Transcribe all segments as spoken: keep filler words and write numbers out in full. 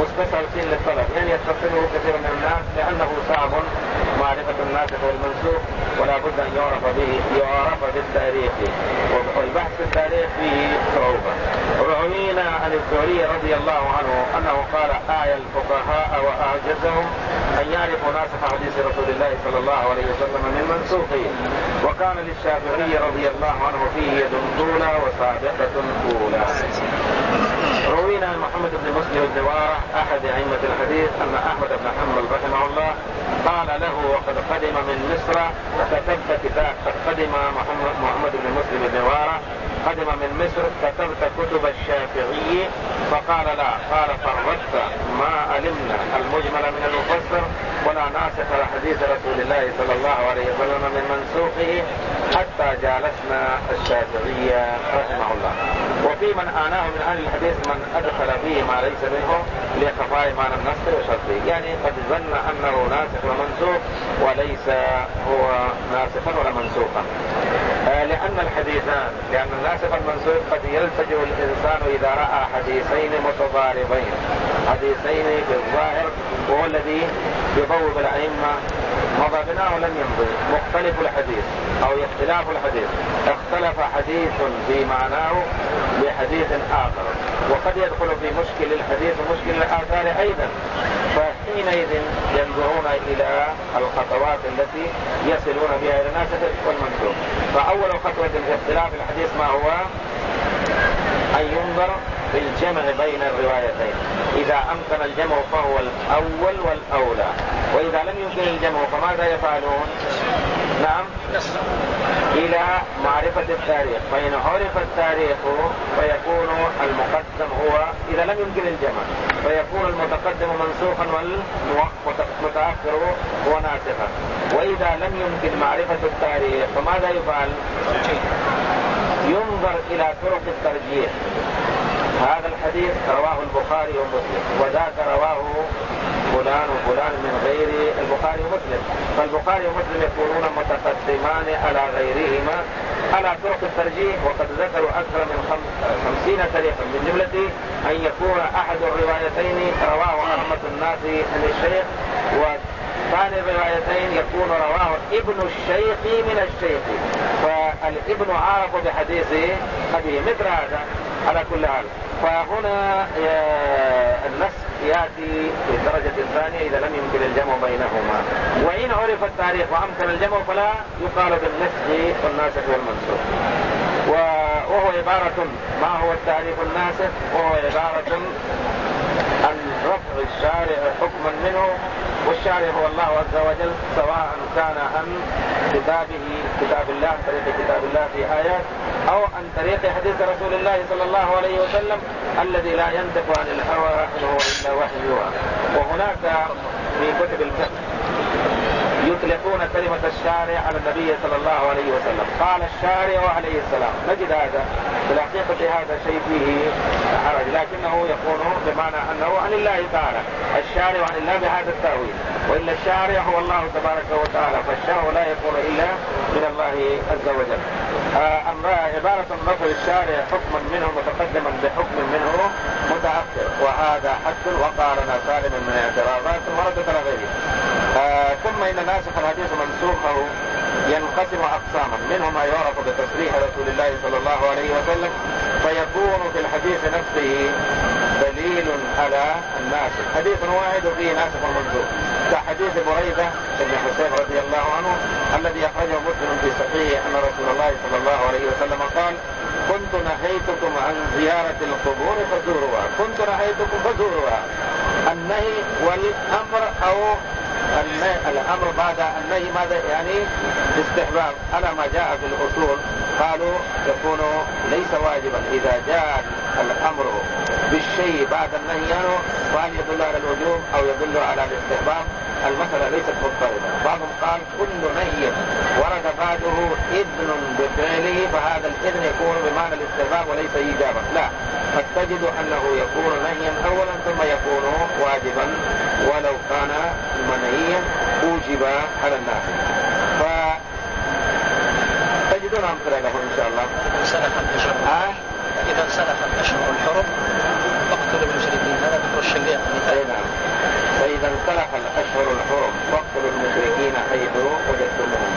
مختصر سين للطلب، يعني يتصله كثير من الناس لأنه صعب معرفة الناسخ والمنسوخ، ولا بد أن يعرف به يعرف بالتاريخ، والبحث في التاريخ فيه صعوبة. روينا عن الزهري رضي الله عنه أنه قال: آية الفقهاء وأعجزهم أن يعرفوا ناسخ حديث رسول الله صلى الله عليه وسلم من منسوخه. وكان للشافعي رضي الله عنه فيه يد طولى وسابقة أولى. روينا عن محمد بن مسلم الدوارة أحد أئمة الحديث أن أحمد بن حنبل رحمه الله قال له وقد قدم من مصر كتبت كتاب قد قدم محمد, محمد بن مسلم الدوارة قدم من مصر كتبت كتب الشافعي؟ فقال: لا. قال: فرقت ما علمنا المجمل من المفسر ولا ناسخ حديث رسول الله صلى الله عليه وسلم من منسوخه حتى جالسنا الشافعي رحمه الله. وفي من آناه من أهل الحديث من أدخل فيه ما ليس منه لخفاء معنى النسخ وشرطه، يعني قد ظن أنه ناسخ ومنسوخ وليس هو ناسخا ولا منسوخا. آه لأن الحديثان لأن الناسخ والمنسوخ قد يلتجئ الإنسان إذا رأى حديثين متضاربين، حديثين في الظاهر وهو الذي يبوب الأئمة مضى بناه ولم يمضي، مختلف الحديث أو اختلاف الحديث، اختلف حديث في معناه بحديث آخر، وقد يدخل في مشكل الحديث ومشكل الآثار أيضا. فحينئذ ينظرون إلى الخطوات التي يصلون بها إلى الناسخ والمنسوخ. فأول خطوة في اختلاف الحديث ما هو؟ أن ينظر في الجمع بين الروايتين، إذا أمكن الجمع فهو الأول والأولى، وإذا لم يمكن الجمع فماذا يفعلون؟ نعم، إلى معرفة التاريخ، فإن عرف التاريخ فيكون المقدم هو إذا لم يمكن الجمع فيكون المتقدم منسوخا والمتأخر هو ناسخا. وإذا لم يمكن معرفة التاريخ فماذا يفعل؟ ينظر إلى طرق الترجيح. هذا الحديث رواه البخاري ومسلم، وذاك رواه فلان وفلان من غير البخاري ومسلم، فالبخاري ومسلم يكونون متقدمان على غيرهما على طرق الترجيح. وقد ذكروا أكثر من خمسين طريقا، من جملة أن يكون أحد الروايتين رواه أئمة الناس عن الشيخ، وثاني الروايتين يكون رواه ابن الشيخ من الشيخ، فالابن عارف بحديث أبيه، مثل هذا. على كل حال فهنا النسخ يأتي في الدرجة الثانية إذا لم يمكن الجمع بينهما. وإن عرف التاريخ وأمكن الجمع فلا يقال بالنسخ والناسخ والمنسوخ. وهو عبارة ما هو التعريف الناسخ؟ وهو عبارة عن رفع الشارع حكما منه، والشارع هو الله عز وجل، سواء كان عن كتابه كتاب الله عن طريق كتاب الله في آيات أو عن طريق حديث رسول الله صلى الله عليه وسلم الذي لا ينطق عن الهوى إن هو إلا وحي يوحى. وهناك في كتب الفقه يطلقون كلمة الشارع على النبي صلى الله عليه وسلم، قال الشارع عليه السلام. نجد هذا في الحقيقة هذا شيء فيه حرج، لكنه يكون بمعنى أنه عن الله تعالى، الشارع عن الله بهذا التأويل، وإلا الشارع هو الله تبارك وتعالى، فالشارع لا يكون إلا من الله عز وجل. أما عبارة رفع الشارع حكما منه متقدما بحكم منه متأخر، وهذا حد وقارنا سالما من اعتراضات وردت على غيره. آه ثم إن ناسخ الحديث منسوخه ينقسم أقساما، منه ما يعرف بتصريح رسول الله صلى الله عليه وسلم، فيكون في الحديث نفسه دليل على الناسخ، حديث واحد فيه ناسخ ومنسوخ، كحديث بريدة بن حسين رضي الله عنه الذي أخرجه مسلم في صحيحه أن رسول الله صلى الله عليه وسلم قال: كنت نهيتكم عن زيارة القبور فزوروها، كنت نهيتكم فزوروها. النهي والأمر أو الأمر بعد النهي ماذا يعني؟ استحباب على ما جاء في الأصول. قالوا يكون ليس واجبا إذا جاء الأمر بالشيء بعد النهي عنه، فهل يدل على الوجوب أو يدل على الاستحباب؟ المسألة ليست مضطردة. بعضهم قال كل نهي ورد بعده إذن بفعله فهذا الإذن يكون بمعنى الاستحباب وليس إيجابا، لا، قد تجد أنه يكون نهيا أولا ثم يكون واجبا ولو كان منهيا أوجب على الناس. فتجدون أمثلة له إن شاء الله. سلخ الأشهر آه؟ إذا سلخ الأشهر الحرم فاقتلوا المشركين، هذا رش المياه. أي نعم. فإذا انسلخ الأشهر الحرم فاقتلوا المشركين حيث وجدتموهم.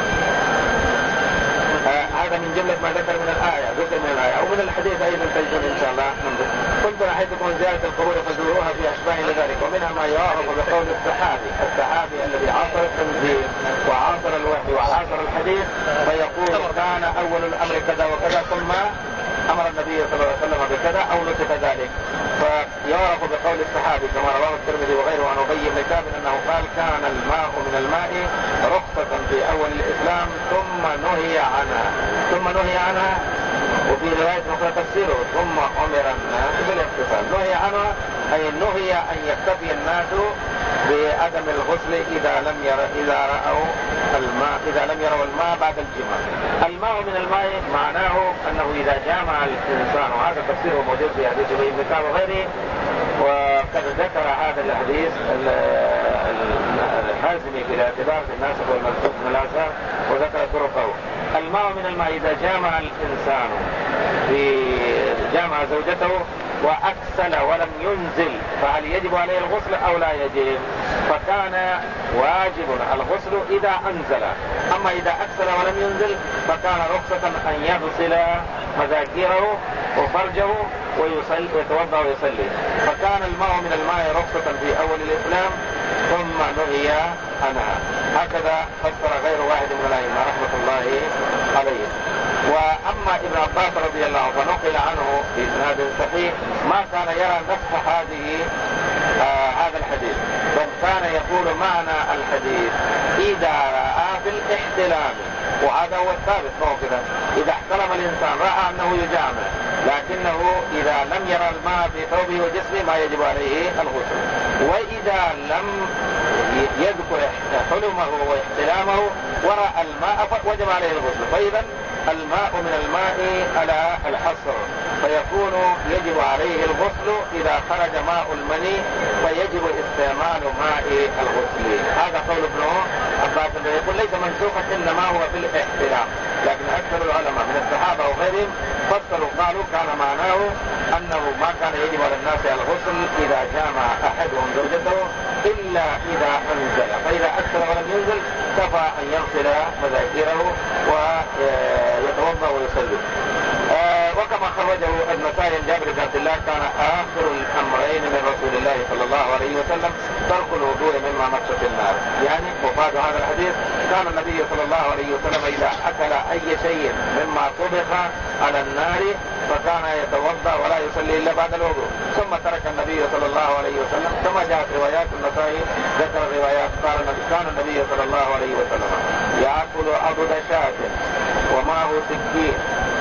آه هذا من جملة ما ذكر من الآية، ذكر من الآية أو من الحديث أيضا تجدون إن شاء الله. كنت نهيتكم عن زيارة القبور فزوروها في أشباه لذلك. ومنها ما يعرف بقول الصحابي الصحابي الذي عاصر التنزيل وعاصر الوحي وعاصر الحديث، فيقول كان أول الأمر كذا وكذا ثم أمر النبي صلى الله عليه وسلم بكذا أو نسخ ذلك. فيعرف بقول الصحابي كما رواه الترمذي وغيره عن أبي بن كعب أنه قال كان الماء من الماء رخصة في أول الإسلام ثم نهي عنها ثم نهي عنها وفي رواية أخرى تفسيره ثم أمر الناس بالاغتسال. نهي عنها أي نهي أن يكتفي الناس بعدم الغسل إذا لم ير إذا رأوا الماء إذا لم يروا الماء بعد الجماع. الماء من الماء معناه أنه إذا جامع الإنسان، وهذا تفسيره موجود في حديث أبي بن كعب وغيره، وقد ذكر هذا الحديث الحازمي في الاعتبار في الناسخ والمنسوخ من الآثار وذكر طرقه. الماء من الماء إذا جامع الإنسان في جامع زوجته وأكسل ولم ينزل فهل يجب عليه الغسل أو لا يجب؟ فكان واجب الغسل إذا أنزل، أما إذا أكسل ولم ينزل فكان رخصة أن يغسل مذاكيره وفرجه ويصلي ويتوضأ ويصلي. فكان الماء من الماء رخصة في أول الإسلام ثم نهي عنها. هكذا فسر غير واحد من الأئمة رحمة الله عليه. وأما ابن عباس رضي الله عنه فنقل عنه في إسناد صحيح ما كان يرى نسخ هذه آه هذا الحديث، بل كان يقول معنى الحديث إذا رأى في الاحتلام، وهذا هو الثابت موقفا. إذا احتلم الإنسان رأى أنه يجامع لكنه إذا لم يرى الماء في ثوبه وجسمه ما يجب عليه الغسل، وإذا لم يذكر حلمه واحتلامه ورأى الماء وجب عليه الغسل. فإذا الماء من الماء على الحصر، فيكون يجب عليه الغسل إذا خرج ماء المني فيجب استعمال ماء الغسل. هذا قول ابن عباس يقول ليس منسوخا إنما هو في الاحتلام، لكن أكثر العلماء من الصحابة وغيرهم فسروا قالوا كان معناه أنه ما كان يجب على الناس الغسل إذا جامع أحدهم زوجته إلا إذا أنزل، فإذا أكثر ولم ينزل كفى أن يغسل مذاكيره ويتوضأ ويصلي. آه وكما خرجه النسائي عن جابر بن عبد الله كان آخر الأمرين من رسول الله صلى الله عليه وسلم ترك الوضوء مما مست النار، يعني وفاد هذا الحديث كان النبي صلى الله عليه وسلم إذا أكل أي شيء مما طبخ على النار فكان يتوضأ ولا يصلي إلا بعد الوضوء، ثم ترك النبي صلى الله عليه وسلم. ثم جاءت روايات النسائي ذكر الروايات قال كان النبي صلى الله عليه وسلم يأكل عضد شاة ومعه سكين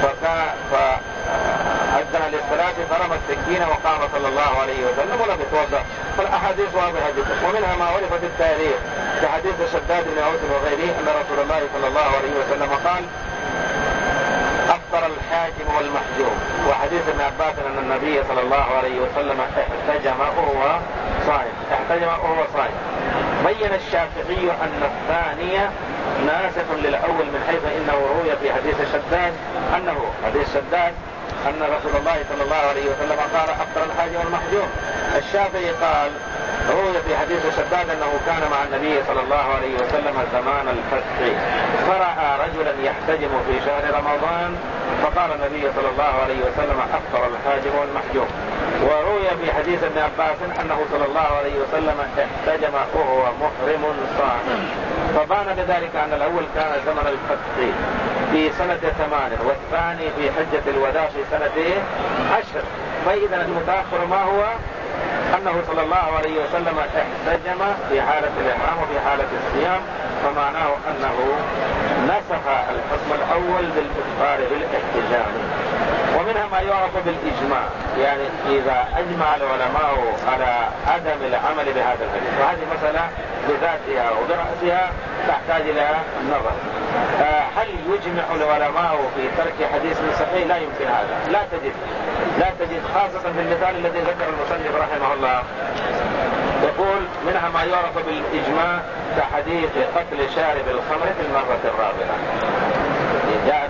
فأذن للصلاة فرمى السكين وقام صلى الله عليه وسلم ولم يتوضأ. فالأحاديث واضحة جدا. ومنها ما عرف في التاريخ كحديث شداد بن أوس وغيره أن رسول الله صلى الله عليه وسلم قال أفطر الحاكم والمحجوم، وحديث ابن عباس أن النبي صلى الله عليه وسلم احتجم وهو صائم احتجم وهو صائم. بين الشافعي أن الثانية ناسخ للأول من حيث إنه روي في حديث شداد أنه حديث شداد أن رسول الله صلى الله عليه وسلم قال أفطر الحاكم والمحجوم. الشافعي قال روي في حديث شداد أنه كان مع النبي صلى الله عليه وسلم زمان الفتح فرأى رجلا يحتجم في شهر رمضان فقال النبي صلى الله عليه وسلم أفطر الحاجم والمحجوم. وروي في حديث ابن عباس أنه صلى الله عليه وسلم احتجم وهو محرم صائم، فبان بذلك أن الأول كان زمن الفتح في سنة ثمان والثاني في حجة الوداع في سنة عشر. فإذا المتأخر ما هو أنه صلى الله عليه وسلم احتجم في حالة الإحرام وفي حالة الصيام، فمعناه أنه نسخ الحكم الأول بالإخبار بالاحتجام. ومنها ما يعرف بالإجماع، يعني إذا أجمع العلماء على عدم العمل بهذا الحديث، وهذه مسألة بذاتها وبرأسها تحتاج إلى نظر. هل يجمع العلماء في ترك حديث صحيح؟ لا يمكن هذا، لا تجد لا تجد خاصة في المثال الذي ذكر المصنف رحمه الله. يقول منها ما يعرف بالإجماع كحديث قتل شارب الخمر في المرة الرابعة. جاء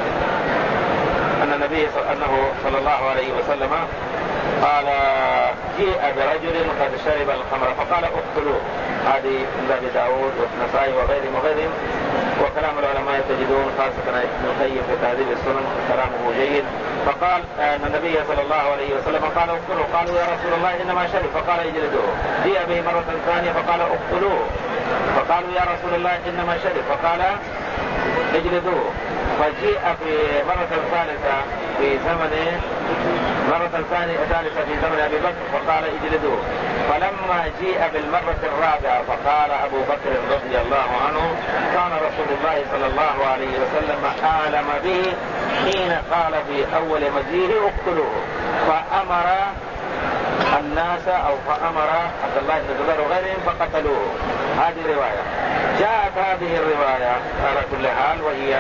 أن النبي أنه صلى الله عليه وسلم قال جيء برجل قد شرب الخمر فقال اقتلوه. هذه عند ابي داود والنسائي وغيرهم وغيرهم. وكلام العلماء تجدون خاصة ابن القيم في تهذيب السنن كلامه جيد. فقال ان النبي صلى الله عليه وسلم قال اقتلوه. قالوا يا رسول الله انما شرب فقال اجلدوه. جيء به مرة ثانية فقال اقتلوه. فقالوا يا رسول الله انما شرب فقال اجلدوه. فجيء في مرة ثالثة في زمن مرة ثانية ثالثة في زمن أبي بكر فقال اجلدوه. فلما جيء بالمرة الرابعة فقال أبو بكر رضي الله عنه كان رسول الله صلى الله عليه وسلم أعلم به حين قال في أول مجيئه اقتلوه فأمر الناس أو فأمر عبد الله بن زبير وغيرهم فقتلوه. هذه رواية. جاءت هذه الرواية على كل حال وهي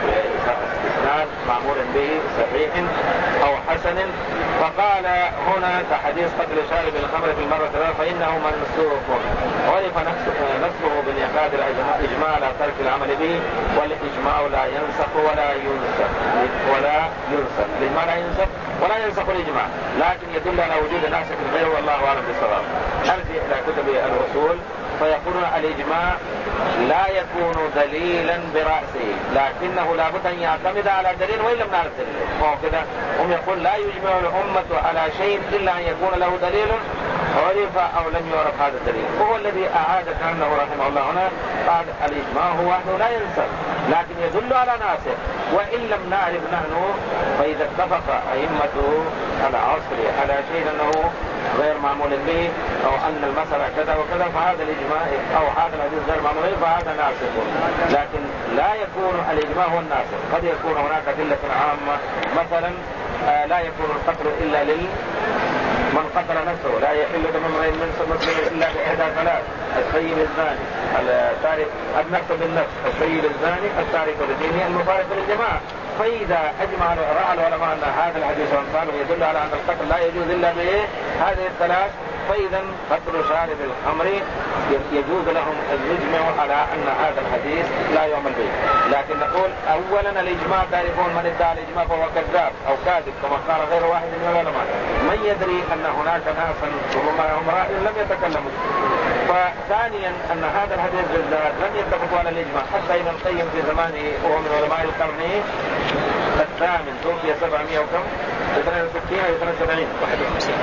إسناد معمول به صحيح أو حسن. فقال هنا كحديث قتل شارب الخمر في المرة الأولى فإنه منسوخ عرف نسخه بانعقاد الإجماع على ترك العمل به والإجماع لا ينسخ ولا ينسخ ولا ينسخ الإجماع لا ينسخ ولا ينسخ الإجماع لكن يدل على وجود ناسخ غيره والله أعلم بالصواب. أرجع إلى كتب الرسول فيقولون الإجماع لا يكون دليلا برأسه لكنه لا بد أن يعتمد على دليل وإن لم نعرف دليل. فهو كده هم يقول لا يجمع الأمة على شيء إلا أن يكون له دليل عرف أو لم يعرف هذا الدليل. وهو الذي أعاد كأنه رحمه الله هنا قال الإجماع هو أنه لا ينسخ لكن يدل على ناسخ وإن لم نعرف نحن فإذا اتفق أئمة العصر على شيء أنه غير معمول به أو أن المسألة كذا وكذا فهذا الإجماع أو هذا الحديث غير معمول به فهذا ناسخ. لكن لا يكون الإجماع هو الناسخ. قد يكون هناك أدلة عامة مثلا آه لا يكون القتل إلا لل من قتل نفسه لا يحل دم امرئ مسلم إلا بإحدى ثلاث السيب الزاني التارك النفس بالنفس السيب الزاني التارك لدينه المفارق للجماعة. فإذا أجمع رأى العلماء أن هذا الحديث وأمثاله يدل على أن القتل لا يجوز إلا بهذه الثلاث فإذا قتل شارب الخمر يجوز لهم أن يجمعوا على أن هذا الحديث لا يعمل به. لكن نقول أولا الإجماع تعرفون من ادعى الإجماع فهو كذاب أو كاذب كما قال غير واحد من العلماء. من يدري أن هناك ناسا ربما هم لم يتكلموا. فثانيا أن هذا الحديث بالذات لم يتفقوا على الإجماع حتى ابن القيم في زمانه وهو من علماء القرن الثامن توفي سبعمائة وكم اثنين وستين أو اثنين وسبعين واحد وخمسين.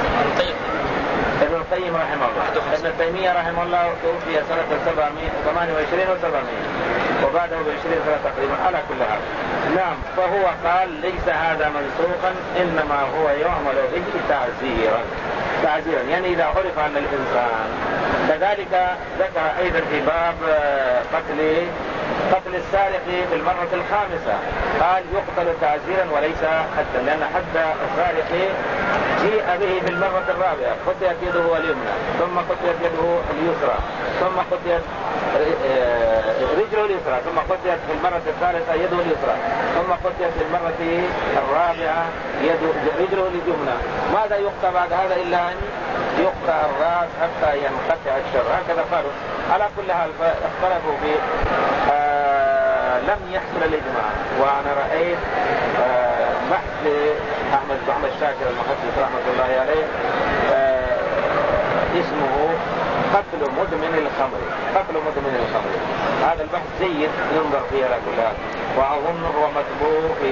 ابن القيم رحمه الله. ابن تيمية رحمه الله توفي سنة سبعمائة ثمانية وعشرين وسبعمائة وبعده بعشرين سنة تقريبا على كل حال. نعم فهو قال ليس هذا منسوخا إنما هو يعمل به تعزيرا تعزيرا يعني إذا عرف أن الإنسان. كذلك ذكر أيضا في باب قتل قتل السارق في المرة الخامسة قال يقتل تعزيرا وليس حدا لأن حد السارق جيء به في المرة الرابعة قطعت يده اليمنى ثم قطعت يده اليسرى ثم قطعت رجله اليسرى ثم قطعت في المرة الثالثة يده اليسرى ثم قطعت في المرة الرابعة رجله اليمنى. ماذا يقطع بعد هذا إلا أن يقطع الرأس حتى ينقطع الشر. هكذا قالوا. على كل حال اختلفوا في آه لم يحصل الإجماع. وأنا رأيت آه بحث أحمد محمد شاكر المحدث رحمة الله عليه آه اسمه قتل مدمن الخمر قتل مدمن الخمر. هذا البحث جيد ينظر فيه على كل حال وأظن هو مطبوع في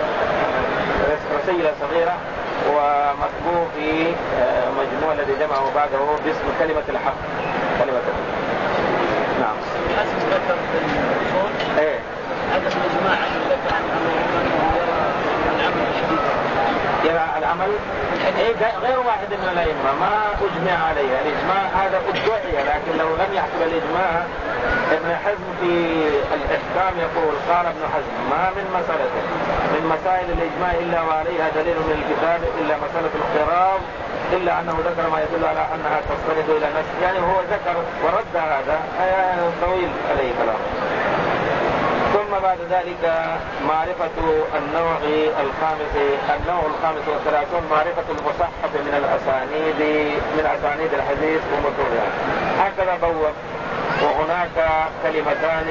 رسالة صغيرة ومطبوع في مجموع الذي جمعه بعده باسم كلمة الحق كلمة الحق. نعم. ايه هذا الإجماع يرى العمل إيه غير واحد من الأئمة ما أجمع عليه. الإجماع هذا أدعي لكن لو لم يحصل الإجماع. ابن حزم في الإحكام يقول قال ابن حزم ما من مسألة من مسائل الإجماع إلا وعليها دليل من الكتاب إلا مسألة الاضطراب إلا أنه ذكر ما يدل على أنها تستند إلى نفس يعني هو ذكر ورد هذا طويل عليه كلام. ثم بعد ذلك معرفة النوع الخامس النوع الخامس والثلاثون معرفة المصحف من الأسانيد من أسانيد الحديث ومتونها. هكذا بوب. وهناك كلمتان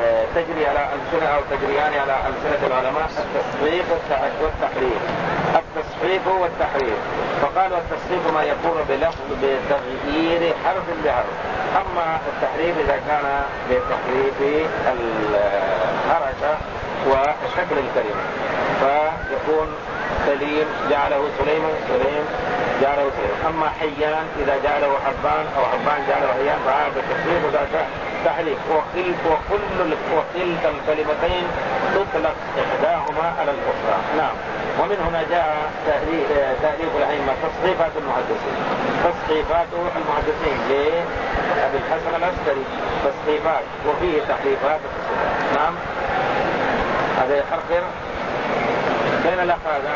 تجري على ألسنة أو تجريان على ألسنة العلماء التصديق والتحريف. التصحيف والتحريف. فقالوا التصحيف ما يكون بلفظ بتغيير حرف بحرف، أما التحريف إذا كان بتحريف الحركة وشكل الكلمة، فيكون سليم جعله سليم، سليم جعله سليم. أما حيان إذا جعله حبان أو حبان جعله حيان فهذا التصحيف وذاك تحريف. وكل وكل وكلتا الكلمتين تطلق إحداهما على الأخرى. نعم. ومن هنا جاء تأليف الأئمة تصحيفات المحدثين. تصحيفات المحدثين لأبي الحسن العسكري تصحيفات وفيه تحريفات. نعم. هذا يحرقر بين الأخ هذا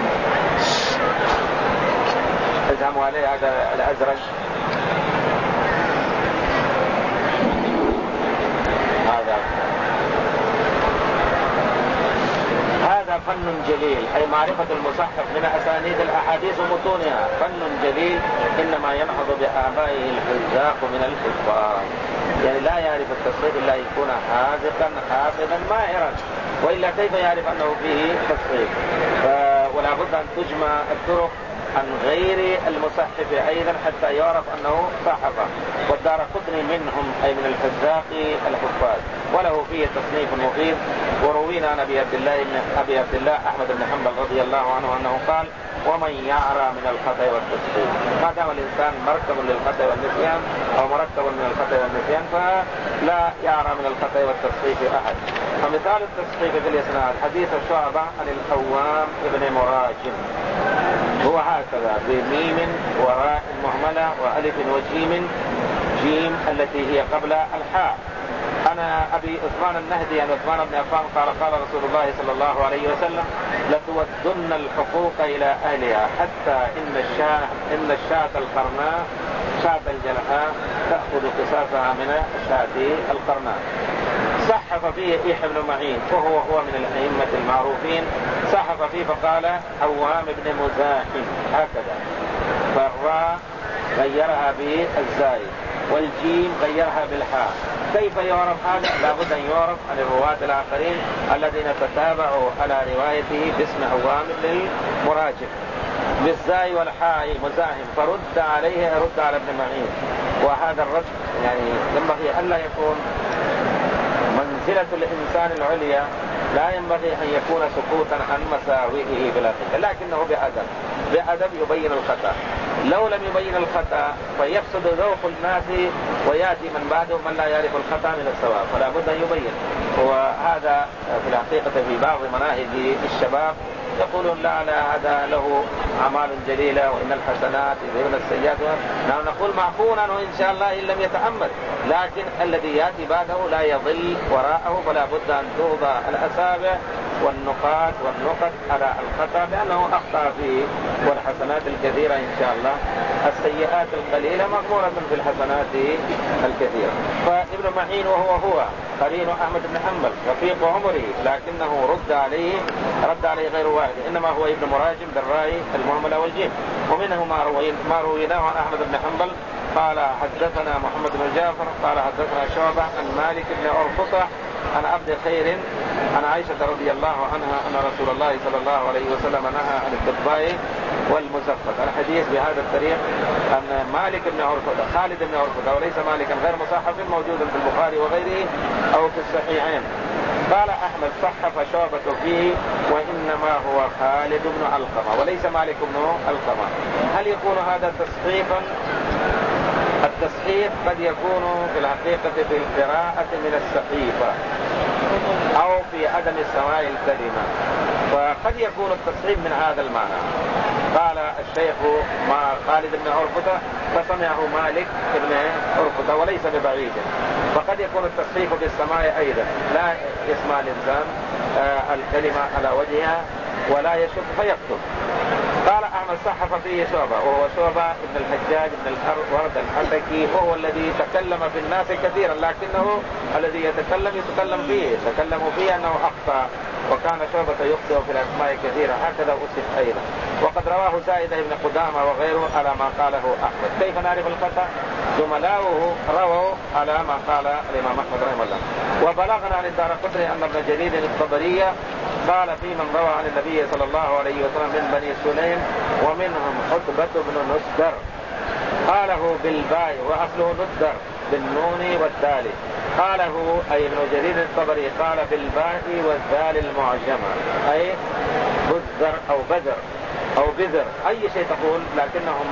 ازهموا عليه هذا الأزرق هذا هذا فن جليل، أي معرفة المصحف من أسانيد الأحاديث ومتونها فن جليل إنما ينهض بآبائه الحذاق من الحفاظ. يعني لا يعرف التصحيف إلا يكون حاذقا حافظا ماهرا، وإلا كيف يعرف أنه فيه تصحيف؟ ولا بد أن تجمع الطرق عن غير المصحف أيضا حتى يعرف أنه صحفه. والدارقطني منهم أي من الحذاق الحفاظ، وله فيه تصنيف مفيد. وروينا عن أبي عبد الله أبي عبد الله أحمد بن حنبل رضي الله عنه أنه قال: ومن يعرى من الخطأ والتصحيف. ما دام الإنسان مركب للخطأ والنسيان أو مركب من الخطأ والنسيان فلا يعرى من الخطأ والتصحيف أحد. فمثال التصحيف في الإسناد حديث شعبة عن الأوام ابن مراجم هو هكذا بميم وراء مهملة وألف وجيم، جيم التي هي قبل الحاء. أنا أبي عثمان النهدي عن عثمان بن عفان قال: قال رسول الله صلى الله عليه وسلم: لتودن الحقوق إلى أهلها حتى إن الشاة إن الشاة القرناء شاة الجلحاء تأخذ قصاصها من الشاة القرناء. صحف فيه يحيى بن معين وهو هو من الأئمة المعروفين، صحف فيه فقال: عوام بن مزاحم هكذا، فالراء غيرها بالزاي والجيم غيرها بالحاء. كيف يعرف هذا؟ لابد أن يعرف عن الرواة الآخرين الذين تتابعوا على روايته باسم عوام بن المراجم بالزاي والحاء مزاحم، فرد عليه رد على ابن معين. وهذا الرد يعني ينبغي ألا يكون منزلة الإنسان العليا، لا ينبغي أن يكون سكوتا عن مساوئه بلا خلاف، لكنه بأدب بأدب يبين الخطأ. لو لم يبين الخطأ فيفسد ذوق الناس ويأتي من بعده من لا يعرف الخطأ من الصواب، فلا بد أن يبين. وهذا في الحقيقة في بعض مناهج الشباب يقولون: لا لا هذا له أعمال جليلة وإن الحسنات يذهبن السيئات. نحن نقول معفو عنه إن شاء الله إن لم يتأمل، لكن الذي يأتي بعده لا يضل وراءه، فلا بد أن توضع الأصابع والنقاط والنقط على الخطأ لأنه أخطأ فيه. والحسنات الكثيرة إن شاء الله، السيئات القليلة مغمورة في الحسنات الكثيرة. فابن معين وهو هو قرين أحمد بن حنبل رفيق عمره، لكنه رد عليه رد عليه غير واحد، إنما هو ابن مراجم بالراء المهملة والجيم. ومنه ما رويناه ما رويناه عن أحمد بن حنبل قال: حدثنا محمد بن جعفر قال حدثنا شعبة عن مالك بن عرفطة عن عبد خير عن عائشة رضي الله عنها أن رسول الله صلى الله عليه وسلم نهى عن الضباء والمزفت. الحديث بهذا الطريق أن مالك بن عرفطة خالد بن عرفطة وليس مالكا غير مصحف موجود في البخاري وغيره أو في الصحيحين. قال أحمد: صحف شعبة فيه وإنما هو خالد بن علقمة وليس مالك بن علقمة. هل يكون هذا تصحيفا؟ التصحيف قد يكون في الحقيقة في القراءة من الصحيفة أو في عدم سماع الكلمة، فقد يكون التصحيف من هذا المعنى. قال الشيخ مع خالد بن عرفطة فسمعه مالك بن عرفطة وليس ببعيد، فقد يكون التصحيف بالسماع أيضا، لا يسمع الإنسان الكلمة على وجهها ولا يشك فيكتب. قال أحمد: صحف فيه شعبة وهو شعبة ابن الحجاج ابن الورد الحسكي، وهو الذي تكلم في الناس كثيرا، لكنه الذي يتكلم يتكلم فيه تكلموا فيه أنه أخطأ، وكان شعبة يخطئ في الأسماء كثيرا، هكذا أصف أيضا. وقد رواه زائدة ابن قدامة وغيره على ما قاله أحمد. كيف نعرف الخطأ؟ زملاؤه رووا على ما قال الإمام أحمد رحمه الله. وبلغنا عن الدارقطني أن ابن جرير الطبري قال في من روى عن النبي صلى الله عليه وسلم من بني سليم ومنهم حتبة بن نسدر قاله بالباء وأصله نسدر بالنون والدال. قاله أي ابن جرير الطبري قال بالباء والذال المعجمة أي بذر أو بذر أو بذر أي شيء تقول، لكنهم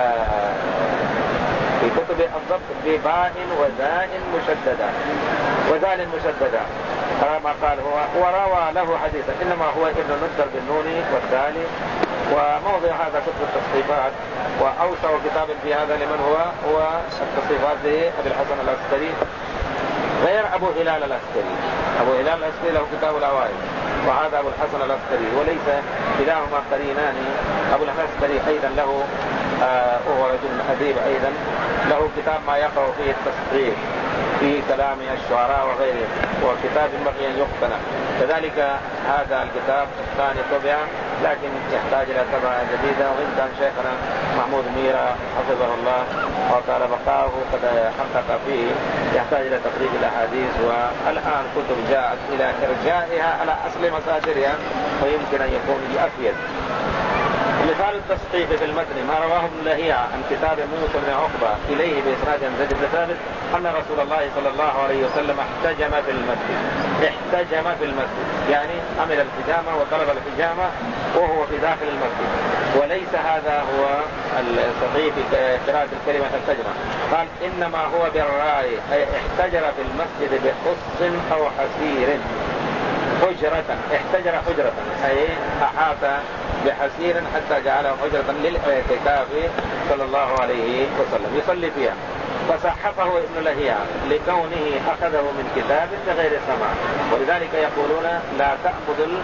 في كتب الضبط بباء وذاء مشددة وذال مشددة كما قال هو. وروى له حديثا إنما هو ابن نسدر بالنون والدال. وموضع هذا كتب التصحيفات، وأوسع كتاب في هذا لمن هو هو التصحيفات لأبي الحسن العسكري غير أبو هلال العسكري. أبو هلال العسكري له كتاب الأوائل، وهذا أبو الحسن العسكري، وليس كلاهما قرينان. أبو الحسن العسكري أيضا له آه وهو رجل أديب أيضا له كتاب ما يقع فيه التصحيف في كلام الشعراء وغيره، وكتاب ينبغي أن يقتنى. كذلك هذا الكتاب الثاني طبع لكن يحتاج إلى طبعة جديدة، وإن كان شيخنا محمود ميرا حفظه الله وقال بقاه قد حقق فيه يحتاج إلى تقريب الأحاديث، والآن كتب جاءت إلى إرجائها على أصل مصادرها ويمكن أن يكون بأفيد. مثال التصحيف في المتن ما رواه ابن لهيعة عن كتاب موسى بن عقبة إليه بإسناد عن زيد بن ثابت أن رسول الله صلى الله عليه وسلم احتجم في المسجد. احتجم في المسجد يعني عمل الحجامة وطلب الحجامة وهو في داخل المسجد، وليس هذا هو الصحيح في قراءة الكلمة احتجم. قال إنما هو بالراء أي احتجر في المسجد بقص أو حسير. حجرة احتجر حجرة أي أحاط بحسير حتى جعله حجرة للاعتكاف صلى الله عليه وسلم يصلي فيها. فصحفه ابن لهيعة لكونه أخذه من كتاب بغير سماع، ولذلك يقولون لا تأخذ ال...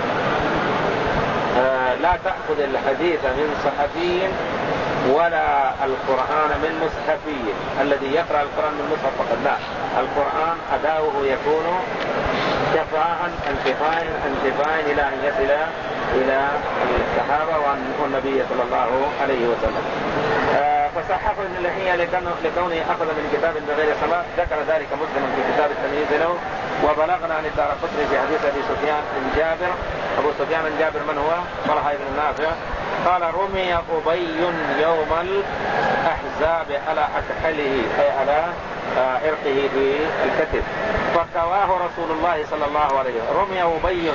آه لا تأخذ الحديث من صحفي ولا القرآن من مصحفي. الذي يقرأ القرآن من مصحف فقط لا، القرآن أداؤه يكون شفاء انتفاء انتفاء إلى أن يصل إلى الصحابة والنبي صلى الله عليه وسلم. آه فصحف ابن لهيعة لكونه أخذ من كتاب بغير سماع. ذكر ذلك مسلم في كتاب التمييز له. وبلغنا عن الدارقطني في حديث أبي سفيان بن جابر. أبو سفيان بن جابر من هو؟ طلحة بن نافع. قال رمي أبي يوم الأحزاب على أكحله أي على عرقه في الكتف فكواه رسول الله صلى الله عليه وسلم. رمي أبي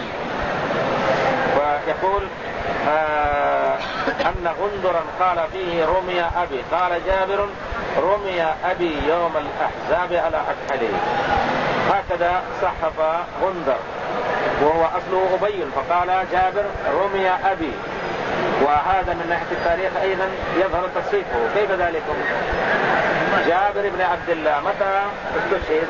ويقول آه أن غندرا قال فيه رمي أبي. قال جابر رمي أبي يوم الأحزاب على أكحله. هكذا صحف غندر وهو أصله أبي، فقال جابر رمي أبي. وهذا من ناحية التاريخ أيضا يظهر تصريفه. كيف ذلك؟ جابر بن عبد الله متى استشهد؟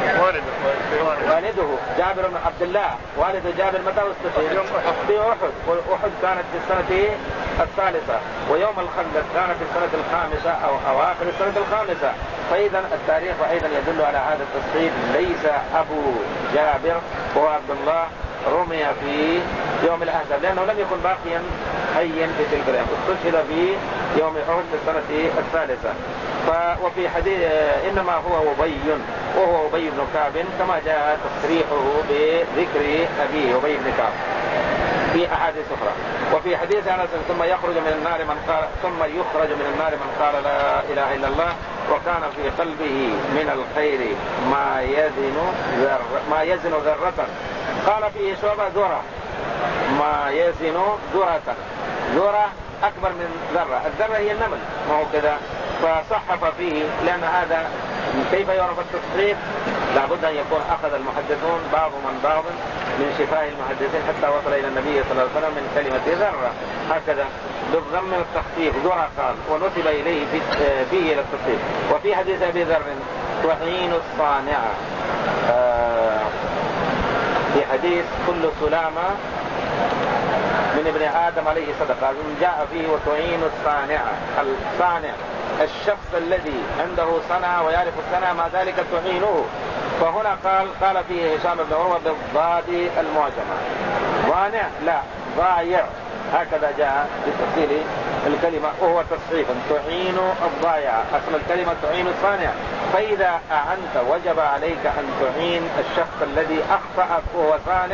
والده جابر بن عبد الله والد جابر متى استشهد؟ في أحد. وأحد كانت في السنة الثالثة، ويوم الخندق كان في السنة الخامسة أو أواخر السنة الخامسة. فإذا التاريخ أيضا يدل على هذا التصريف. ليس أبو جابر هو عبد الله رمي في يوم الأحزاب لأنه لم يكن باقيا حيا في تلك الأيام، استشهد في يوم أحد في السنة الثالثة. وفي حديث إنما هو أبي وهو أبي بن كعب كما جاء تصريحه بذكر أبيه أبي بن كعب في أحاديث أخرى. وفي حديث أنس ثم يخرج من النار من قال ثم يخرج من النار من قال لا إله إلا الله وكان في قلبه من الخير ما يزن ذر ما يزن ذرة. قال فيه شعبة ذرة ما يزن ذرة. ذرة أكبر من ذرة. الذرة هي النمل ما هو كذا. فصحف فيه لأن هذا كيف يعرف التصحيف؟ لابد أن يكون أخذ المحدثون بعض من بعض من شفاء المحدثين حتى وصل إلى النبي صلى الله عليه وسلم من كلمة ذرة هكذا بالضم التخفيف ذرة قال ونسب إليه فيه إلى التصحيف. وفي حديث أبي ذر تعين الصانعة في حديث كل سلامة من ابن آدم عليه صدقة جاء فيه وتعين الصانعة. الصانع الشخص الذي عنده صنعة ويعرف الصنعة ما ذلك تعينه. فهنا قال قال فيه هشام بن عروة بالضاد المعجمة. ضانع لا ضايع هكذا جاء بتفصيل الكلمة وهو تصحيفا تعين الضايع. أصل الكلمة تعين الصانع. فإذا أعنت وجب عليك أن تعين الشخص الذي أخطأ وهو صانع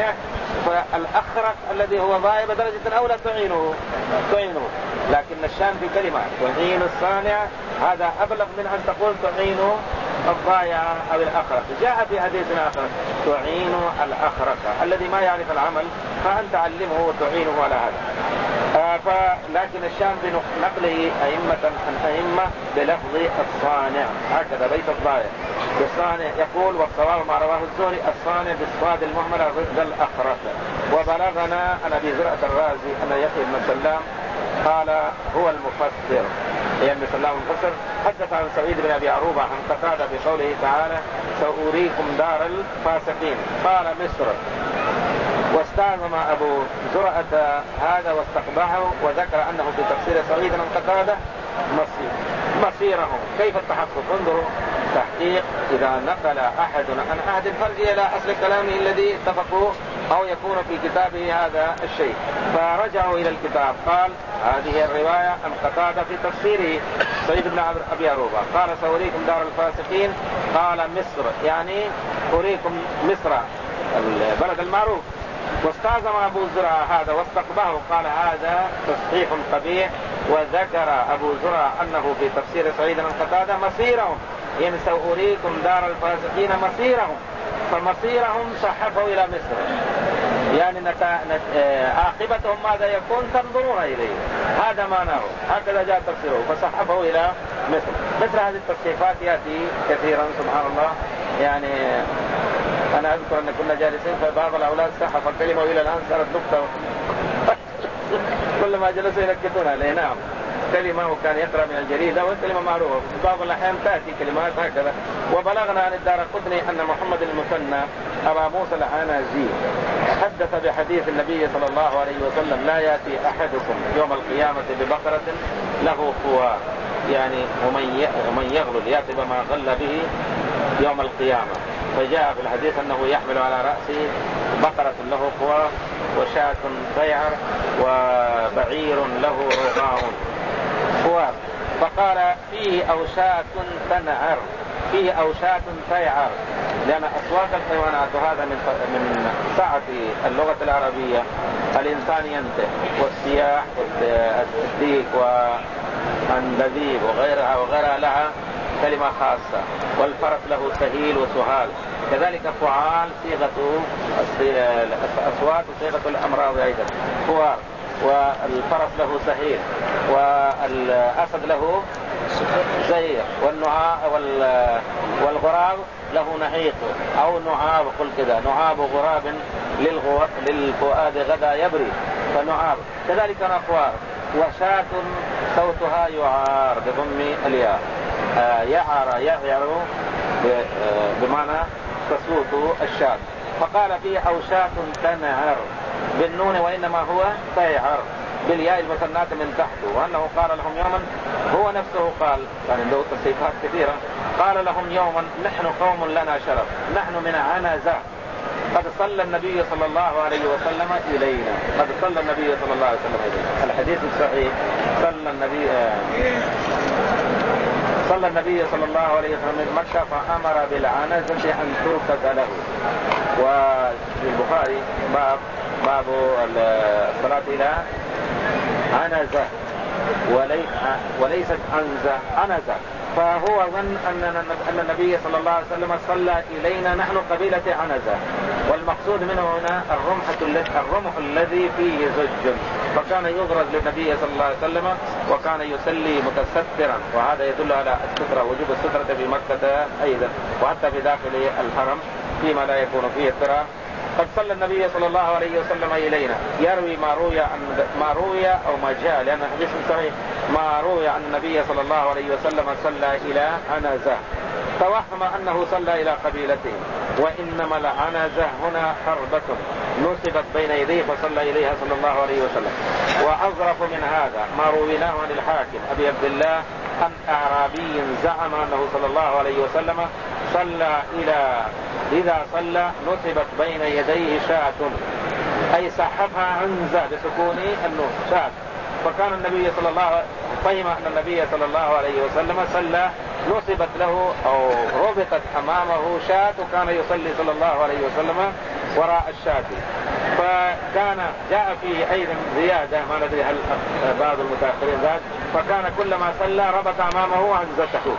فالأخرق الذي هو ضائع بدرجة أولى تعينه تعينه لكن الشان في كلمة تعين الصانع هذا أبلغ من أن تقول تعين الضائع أو الأخرق. جاء في حديث آخر تعين الأخرق الذي ما يعرف العمل فأنت علمه وتعينه على هذا. آه فلكن الشام بنقله أئمة عن أئمة بلفظ الصانع هكذا بيت الضائع بالصانع يقول والصواب ما رواه الزهري الصانع بالصاد المهملة ضد الأخرق. وبلغنا عن أبي زرعة الرازي أن يحيى بن سلام قال هو المفسر يعني ابن سلام المفسر حدث عن سعيد بن أبي عروبة عن قتادة بقوله تعالى سأريكم دار الفاسقين قال مصر. واستعظم أبو زرعة هذا واستقبحه وذكر أنه في تفسير سعيد عن قتادة مصير مصيرهم. كيف التحقق؟ انظروا تحقيق إذا نقل أحد عن أحد فرجي إلى أصل كلامه الذي اتفقوا أو يكون في كتابه هذا الشيء فرجعوا إلى الكتاب قال هذه الرواية عن قتادة في تفسيره سعيد بن أبي عروبة قال سأريكم دار الفاسقين قال مصر يعني أريكم مصر البلد المعروف. واستعظم أبو زرعة هذا واستقبحه قال هذا تصحيح قبيح. وذكر أبو زرعة أنه في تفسير سعيد عن قتادة مصيرهم يعني سأريكم دار الفاسقين مصيرهم فمصيرهم صحفوا إلى مصر يعني نتا... نت... عاقبتهم ماذا يكون تنظرون إليه هذا معناه هكذا جاء تفسيره فصحفوا إلى مصر. مثل هذه التصحيفات يأتي كثيرا سبحان الله. يعني أنا أذكر أن كنا جالسين فبعض الأولاد صحف الكلمة وإلى الآن صارت نقطة كل ما جلسوا ينكتونها ليه. نعم كلمة وكان يقرأ من الجريدة والكلمة معروفة بعض الأحيان تأتي كلمات هكذا. وبلغنا عن الدارقطني أن محمد المثنى أبا موسى العنزي حدث بحديث النبي صلى الله عليه وسلم لا يأتي أحدكم يوم القيامة ببقرة له خوار يعني ومن يغلل يأتي بما غل به يوم القيامة. فجاء في الحديث أنه يحمل على رأسه بقرة له خوار وشاة تيعر وبعير له رغاء خوار. فقال فيه أوشاة تنعر فيه أوشاة تيعر لأن أصوات الحيوانات وهذا من من سعة اللغة العربية. الإنسان ينتهي والسياح والديك والنذيب وغيرها وغيرها لها كلمة خاصة. والفرس له سهيل وسهال كذلك فعال صيغة الأصوات وصيغة الأمراض أيضا خوار. والفرس له سهيل والأسد له زهير والنعاء والغراب له نحيق أو نعاب قل كذا نعاب غراب للفؤاد غدا يبري فنعاب كذلك نخوار. وشاة صوتها يعار بضم الياء يعر يعر بمعنى تصوت الشاة. فقال فيه أوشاة تنعر بالنون وإنما هو تيعر بالياء المثناة من تحته. وأنه قال لهم يوما هو نفسه قال يعني له تصريفات كثيرة قال لهم يوما نحن قوم لنا شرف نحن من عنزة قد صلى النبي صلى الله عليه وسلم إلينا قد صلى النبي صلى الله عليه وسلم إلينا. الحديث الصحيح صلى النبي صلى النبي صلى الله عليه وسلم من مكة فأمر بالعنزة أن تركز له. وفي البخاري باب باب الصلاة إلى عنزة ولي وليست عنزة عنزة. فهو ظن أن النبي صلى الله عليه وسلم صلى إلينا نحن قبيلة عنزة والمقصود منه هنا الرمح الرمح الذي فيه زج فكان يغرز للنبي صلى الله عليه وسلم وكان يصلي متسترا وهذا يدل على السترة وجوب السترة في مكة أيضا وحتى في داخل الحرم فيما لا يكون فيه اضطرار. قد صلى النبي صلى الله عليه وسلم إلينا يروي ما روي عن ما روي أو ما جاء لأن حديث صحيح ما روي عن النبي صلى الله عليه وسلم صلى إلى عنزة توهم أنه صلى إلى قبيلته وإنما العنزة هنا حربة نصبت بين يديه فصلى إليها صلى الله عليه وسلم. وأظرف من هذا ما رويناه عن الحاكم أبي عبد الله عن أعرابي زعم أنه صلى الله عليه وسلم صلى إلى إذا صلى نصبت بين يديه شاة أي صحفها عنزة بسكون النون شاة. فكان النبي صلى الله عليه وسلم فهم أن النبي صلى الله عليه وسلم صلى نصبت له أو ربطت أمامه شاة وكان يصلي صلى الله عليه وسلم وراء الشافعي. فكان جاء فيه أيضا زيادة ما ندري هل بعض المتأخرين ذات، فكان كلما صلى ربط أمامه عنزته.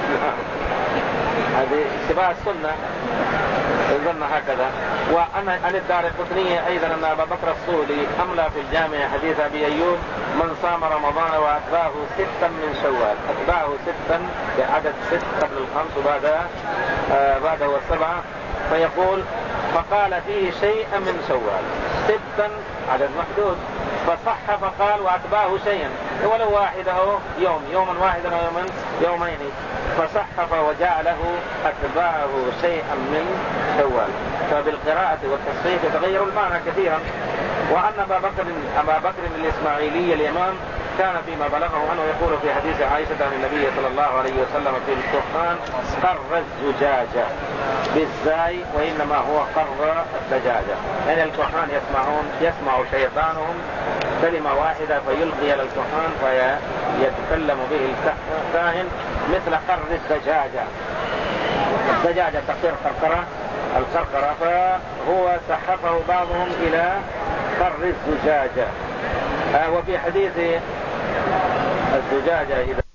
هذه اتباع السنة ظن هكذا. وأنا عن الدارقطني أيضا أن أبا بكر الصولي أملى في الجامع حديث أبي أيوب: من صام رمضان وأتباه ستا من شوال. أتباه ستا بعدد ست قبل الخمس وبعد آه بعده السبعة، فيقول فقال فيه شيئا من شوال، ستا عدد محدود، فصح فقال وأتباه شيئا ولو واحده يوم، يوما واحدا ويوما يومين، فصحف وجعله أتباعه شيئا من شوال. فبالقراءة والتصحيح يتغير المعنى كثيرا. وأن أبا بكر أبا بكر الإسماعيلي الإمام كان فيما بلغه عنه يقول في حديث عائشة عن النبي صلى الله عليه وسلم في القرآن: قر الزجاجة بالزاي، وإنما هو قر الدجاجة. يعني الكهان يسمعون يسمع شيطانهم كلمة واحدة فيلقي على الكهان فيتكلم به الكاهن مثل قر الدجاجة. الدجاجة تقر قرقرة القرقرة، فهو سحفه بعضهم إلى قر الزجاجة. وفي حديث الزجاجة إذا